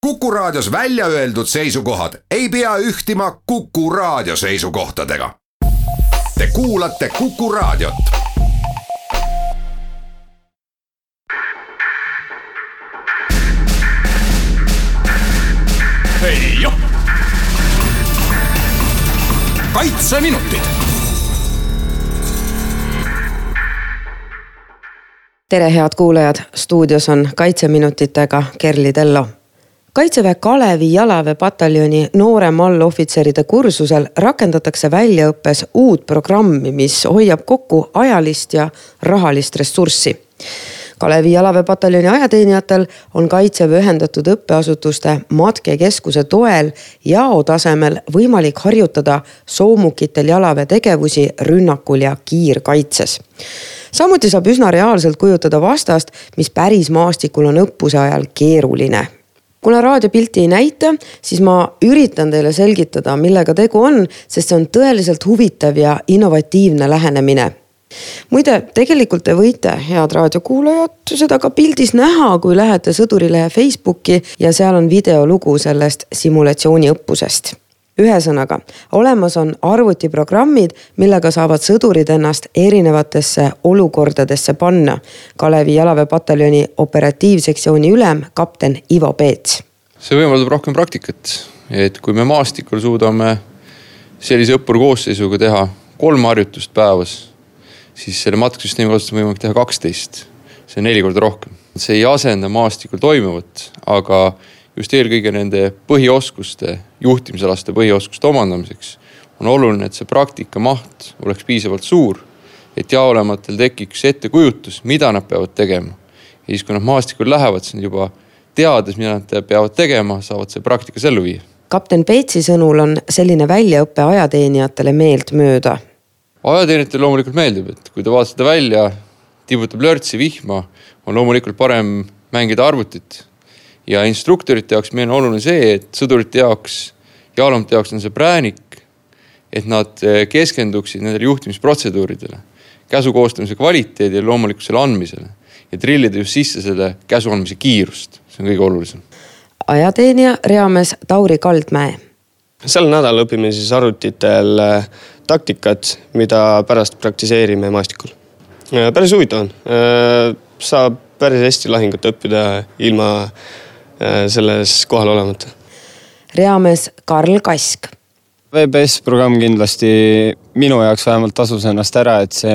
Kuku Raadios välja öeldud seisukohad ei pea ühtima Kuku Raadio seisukohtadega. Te kuulate Kuku Raadiot. Hei jo! Kaitseminutid. Tere head kuulajad, stuudios on Kaitseminutitega Kerli Tello. Kaitseväe Kalevi jalaväepataljoni noorem allohvitseride kursusel rakendatakse väljaõppes uut programmi, mis hoiab kokku ajalist ja rahalist ressurssi. Kalevi jalaväepataljoni ajateenijatel on Kaitseväe ühendatud õppeasutuste matkekeskuse toel jao tasemel võimalik harjutada soomukitel jalaväe tegevusi rünnakul ja kiirkaitses. Samuti saab üsna reaalselt kujutada vastast, mis päris maastikul on õppuse ajal keeruline. Kuna raadiopilti ei näita, siis ma üritan teile selgitada, millega tegu on, sest see on tõeliselt huvitav ja innovatiivne lähenemine. Muide, tegelikult te võite, head raadiokuulajad, seda ka pildis näha, kui lähete Sõdurilehe Facebooki ja seal on videolugu sellest simulatsiooniõppusest. Ühesõnaga, olemas on arvutiprogrammid, millega saavad sõdurid ennast erinevatesse olukordadesse panna. Kalevi jalaväepataljoni operatiivsektsiooni ülem kapten Ivo Peets. See võimaldab rohkem praktikat, et kui me maastikul suudame sellise õppurkoosseisuga teha 3 harjutust päevas, siis selle matkasüsteemi kasutusel võimalik teha 12. See on 4 korda rohkem. See ei asenda maastikul toimuvat, aga just eelkõige nende põhioskuste, juhtimisalaste põhioskuste omandamiseks on oluline, et see praktika maht oleks piisavalt suur, et jaolematel tekiks ettekujutus, mida nad peavad tegema. Ja siis, kui nad maastikul lähevad, siis juba teades, mida nad peavad tegema, saavad see praktikas ellu viia. Kapten Peetsi sõnul on selline väljaõppe ajateenijatele meelt mööda. Ajateenijatele loomulikult meeldib, et kui te vaatate välja, tibutab lörtsi vihma, on loomulikult parem mängida arvutit. Ja instruktorite jaoks meil on oluline see, et sõdurite jaoks ja alamate jaoks on see präänik, et nad keskenduksid nendele juhtimisprotseduuridele, käsu koostamise kvaliteedi ja loomulikult selle andmisele ja trillida just sisse selle käsu andmise kiirust. See on kõige olulisem. Ajateenija reamees Tauri Kaldmäe. Sel nädal õpime siis arvutitel taktikat, mida pärast praktiseerime maastikul. Päris huvitav on. Saab päris hästi lahingut õppida ilma selles kohal olemata. Reamees Karl Kask. VBS-programm kindlasti minu jaoks vähemalt tasus ennast ära, et see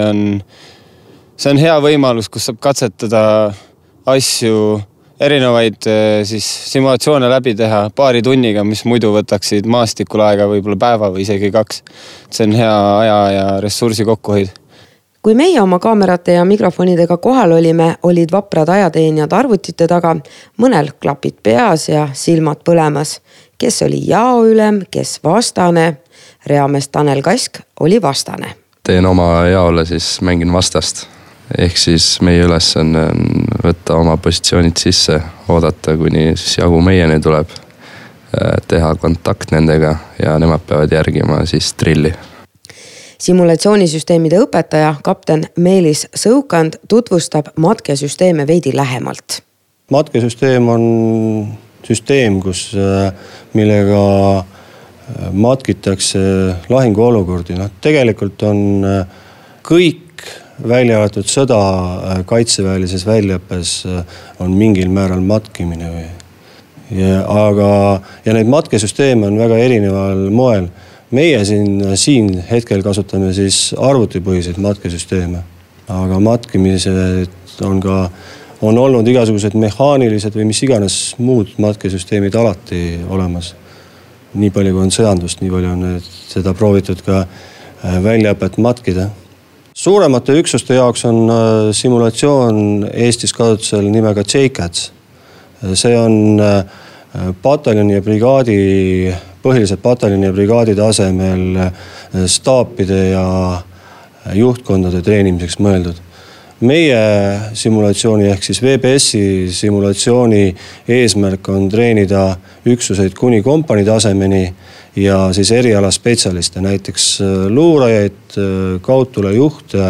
on hea võimalus, kus saab katsetada asju, erinevaid siis simulatsioone läbi teha paari tunniga, mis muidu võtaksid maastikul aega võib-olla päeva või isegi 2. See on hea aja ja ressursi kokkuhoid. Kui meie oma kaamerate ja mikrofonidega kohal olime, olid vaprad ajateenijad arvutite taga, mõnel klapid peas ja silmad põlemas. Kes oli jaoülem, kes vastane, reamees Tanel Kask oli vastane. Teen oma jaole, siis mängin vastast. Ehk siis meie ülesanne on võtta oma positsioonid sisse, oodata, kuni siis jagu meieni tuleb, teha kontakt nendega ja nemad peavad järgima siis trilli. Simulatsionisüsteemide õpetaja kapten Meelis Sõukand tutvustab matkesüsteeme veidi lähemalt. Matkesüsteem on süsteem, millega matkitakse lahinguolukordi. Tegelikult on kõik välja arvatud sõda kaitseväelises väljaõppes on mingil määral matkimine. Ja neid matkesüsteeme on väga erineval moel. Meie siin hetkel kasutame siis arvutipõhiseid matkesüsteeme, aga matkimised on olnud igasugused mehaanilised või mis iganes muud matkesüsteemid alati olemas. Nii palju kui on sõjandust, nii palju on seda proovitud ka väljaõpet matkida. Suuremate üksuste jaoks on simulatsioon Eestis kasutusel nimega JCATS. See on pataljoni ja brigaadi põhiliselt pataljoni ja brigaadi tasemel staapide ja juhtkondade treenimiseks mõeldud. Meie simulatsiooni ehk siis VBS-i simulatsiooni eesmärk on treenida üksuseid kuni kompanii tasemeni ja siis eriala spetsialiste, näiteks luurajaid, kaudtulejuhte,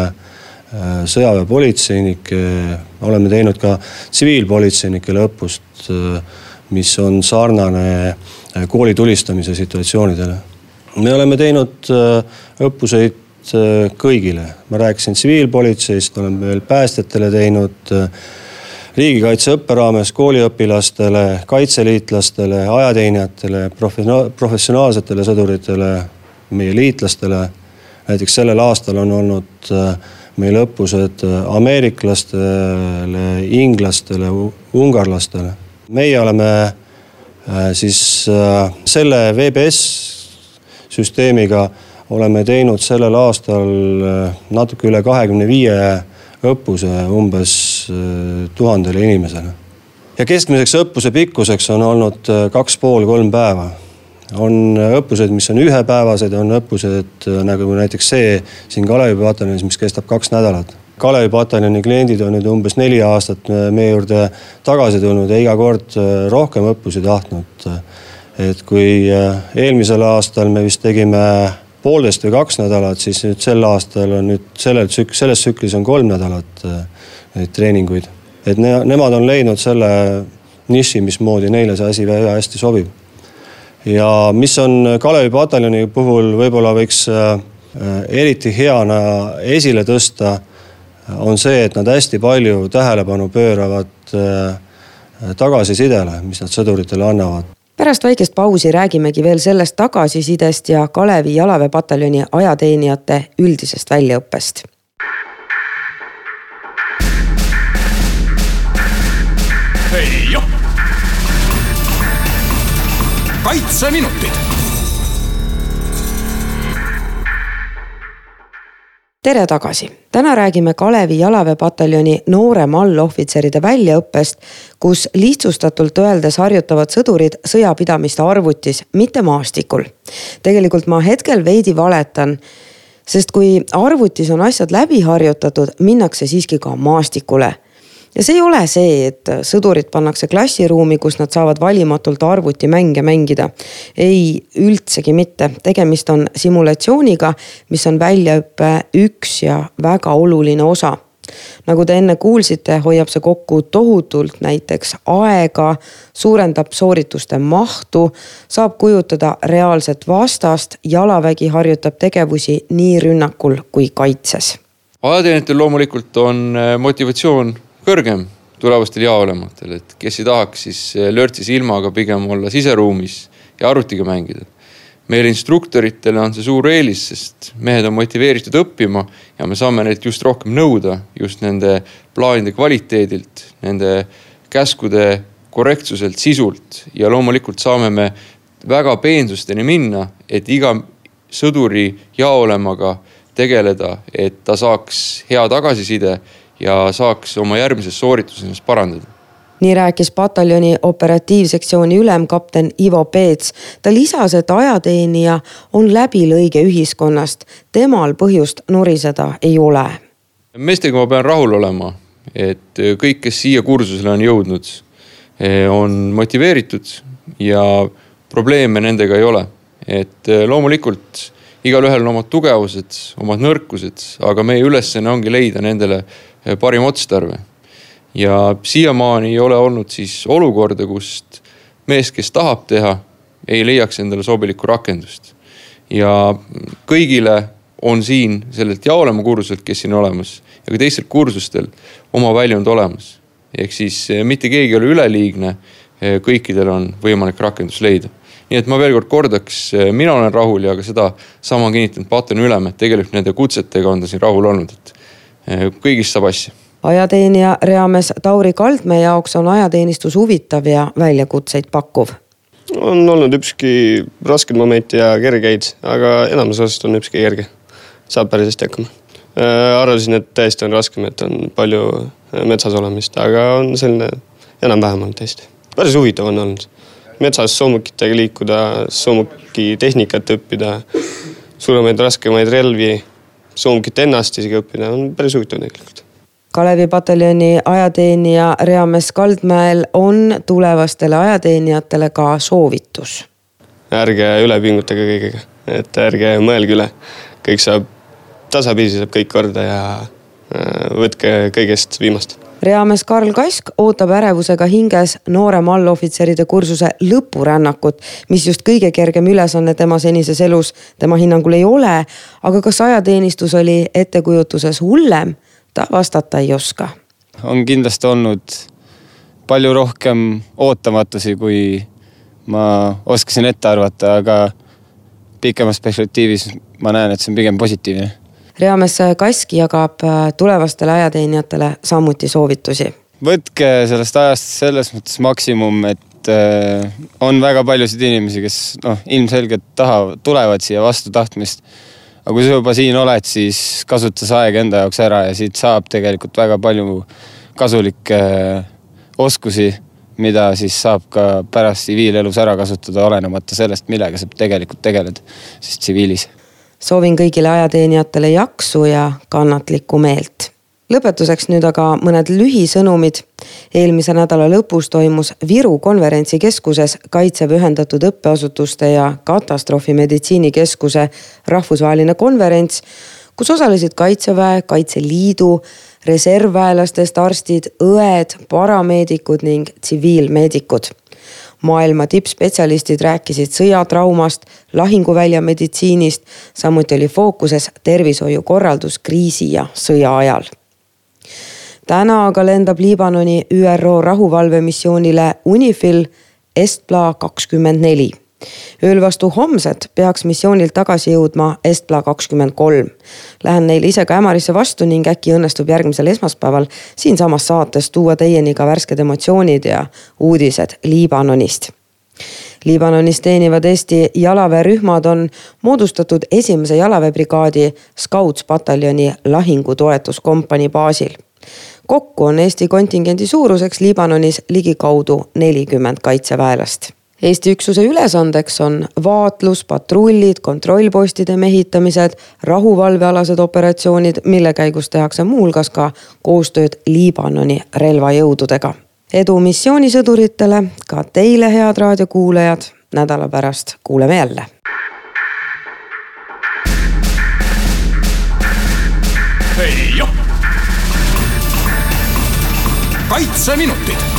sõjaväepolitseinikke, oleme teinud ka tsiviilpolitseinikele õppust mis on sarnane kooli tulistamise situatsioonidele. Me oleme teinud õppuseid kõigile. Ma rääkisin tsiviilpolitseist, oleme veel päästjatele teinud, riigikaitse õpperaames kooliõpilastele, kaitseliitlastele, ajateenijatele, professionaalsetele sõduritele, meie liitlastele. Näiteks sellel aastal on olnud meil õppused ameeriklastele, inglastele, ungarlastele. Meie oleme siis selle VBS süsteemiga oleme teinud sellel aastal natuke üle 25 õppuse umbes 1000 inimesele. Ja keskmiseks õppuse pikkuseks on olnud 2,5–3 päeva. On õppused, mis on ühepäevased, on õppused nagu näiteks see siin Kalevi pataljonis, mis kestab 2 nädalat. Kalevi pataljoni kliendid on nüüd umbes 4 aastat meie juurde tagasi tulnud ja iga kord rohkem õppusi tahtnud. Et kui eelmisel aastal me vist tegime 1,5 või 2 nädalat, siis nüüd sel aastal on nüüd selles tsüklis on 3 nädalat neid treeninguid. Et nemad on leidnud selle niši, mismoodi neile see asi väga hästi sobib. Ja mis on Kalevi pataljoni puhul võib-olla võiks eriti heana esile tõsta, on see, et nad hästi palju tähelepanu pööravad tagasisidele, mis nad sõduritele annavad. Pärast väikest pausi räägimegi veel sellest tagasisidest ja Kalevi jalaväepataljoni ajateenijate üldisest väljaõppest. Hei jo! Kaitseminutid! Tere tagasi! Täna räägime Kalevi jalaväepataljoni noorema allohvitseride väljaõppest, kus lihtsustatult öeldes harjutavad sõdurid sõjapidamist arvutis, mitte maastikul. Tegelikult ma hetkel veidi valetan, sest kui arvutis on asjad läbi harjutatud, minnakse siiski ka maastikule. Ja see ei ole see, et sõdurid pannakse klassiruumi, kus nad saavad valimatult arvuti mänge mängida. Ei, üldsegi mitte. Tegemist on simulatsiooniga, mis on väljaõppe üks ja väga oluline osa. Nagu te enne kuulsite, hoiab see kokku tohutult näiteks aega, suurendab soorituste mahtu, saab kujutada reaalset vastast, jalavägi harjutab tegevusi nii rünnakul kui kaitses. Ajateenijatel loomulikult on motivatsioon kõrgem tulevastel jaolematel, et kes ei tahaks siis lörtsis ilmaga pigem olla siseruumis ja arvutiga mängida. Meile instruktoritele on see suur eelis, sest mehed on motiveeritud õppima ja me saame neilt just rohkem nõuda just nende plaanide kvaliteedilt, nende käskude korrektsuselt, sisult ja loomulikult saame me väga peensusteni minna, et iga sõduri jaolemaga tegeleda, et ta saaks hea tagasiside ja saaks oma järgmises soorituses parandada. Nii rääkis pataljoni operatiivsektsiooni ülemkapten Ivo Peets. Ta lisas, et ajateenija on läbilõige ühiskonnast. Temal põhjust nuriseda ei ole. Meestega ma pean rahul olema, et kõik, kes siia kursusele on jõudnud, on motiveeritud ja probleeme nendega ei ole. Et loomulikult igal ühel on omad tugevused, omad nõrkused, aga meie ülesanne ongi leida nendele parim otstarve. Ja siiamaani ei ole olnud siis olukorda, kust mees, kes tahab teha, ei leiaks endale sobilikku rakendust. Ja kõigile on siin sellelt jaolema kursuselt, kes siin olemas, ja ka teistel kursustel oma väljund olemas. Ehk siis mitte keegi ei ole üleliigne, kõikidel on võimalik rakendus leida. Nii et ma veel kord kordaks, mina olen rahul ja ka seda sama kinnitanud pataljoni ülem, et tegelikult nende kutsetega on ta siin rahul olnud, et kõigist saab asja. Ajateenija reamees Tauri Kaldmäe jaoks on ajateenistus huvitav ja väljakutseid pakkuv. On olnud ükski rasked momenti ja kergeid, aga enamus osast on ükski kerge. Saab päris hästi hakkama. Arvasin, et täiesti on raskem, et on palju metsas olemist, aga on selline enam-vähem olnud täiesti. Päris huvitav on olnud. Metsas soomukitega liikuda, soomuki tehnikat õppida, suuremaid raskemaid relvi, soomukit ennast isegi õppida, on päris huvitav tegelikult. Kalevi pataljoni ajateenija reamees Kaldmäel on tulevastele ajateenijatele ka soovitus. Ärge üle pingutage kõigega, et ärge mõelge üle. Kõik saab tasapisi, saab kõik korda ja võtke kõigest viimast. Reamees Karl Kask ootab ärevusega hinges noorema allohvitseride kursuse lõpurännakut, mis just kõige kergem ülesanne tema senises elus tema hinnangul ei ole, aga kas ajateenistus oli ettekujutuses hullem, ta vastata ei oska. On kindlasti olnud palju rohkem ootamatusi, kui ma oskasin ette arvata, aga pikemas perspektiivis ma näen, et see on pigem positiivne. Reamees Kask jagab tulevastele ajateenijatele samuti soovitusi. Võtke sellest ajast selles mõttes maksimum, et on väga paljusid inimesi, kes ilmselgelt tulevad siia vastu tahtmist. Aga kui sa juba siin oled, siis kasuta see aeg enda jaoks ära ja siit saab tegelikult väga palju kasulikke oskusi, mida siis saab ka pärast tsiviilelus ära kasutada, olenemata sellest, millega sa tegelikult tegeled siis tsiviilis. Soovin kõigile ajateenijatele jaksu ja kannatlikku meelt. Lõpetuseks nüüd aga mõned lühisõnumid. Eelmise nädala lõpus toimus Viru konverentsikeskuses Kaitseväe ühendatud õppeasutuste ja katastroofimeditsiinikeskuse rahvusvaheline konverents, kus osalesid Kaitseväe, Kaitseliidu, reservväelastest arstid, õed, parameedikud ning tsiviilmeedikud. Maailma tippspetsialistid rääkisid sõjatraumast, lahinguvälja meditsiinist, samuti oli fookuses tervishoiukorraldus kriisi ja sõja ajal. Täna aga lendab Liibanoni ÜRO rahuvalvemissioonile UNIFIL Estpla 24. Ööl vastu homset peaks missioonilt tagasi jõudma Estpla 23. Lähen neile ise ka Ämarisse vastu ning äkki õnnestub järgmisel esmaspäeval siin samas saates tuua teieni ka värsked emotsioonid ja uudised Liibanonist. Liibanonis teenivad Eesti jalaväerühmad on moodustatud 1. jalaväebrigaadi Scouts-pataljoni lahingutoetuskompanii baasil. Kokku on Eesti kontingendi suuruseks Liibanonis ligikaudu 40 kaitseväelast. Eesti üksuse ülesandeks on vaatlus, patrullid, kontrollpostide mehitamised, rahuvalvealased operatsioonid, mille käigus tehakse muuhulgas ka koostööd Liibanoni relvajõududega. Edu missioonisõduritele, ka teile head raadiokuulajad, nädala pärast kuuleme jälle. Kaitseminutid.